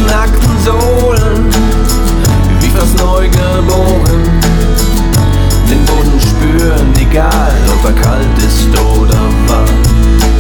nackten Sohlen, wie fast neugeboren, den Boden spüren, egal ob er kalt ist oder warm.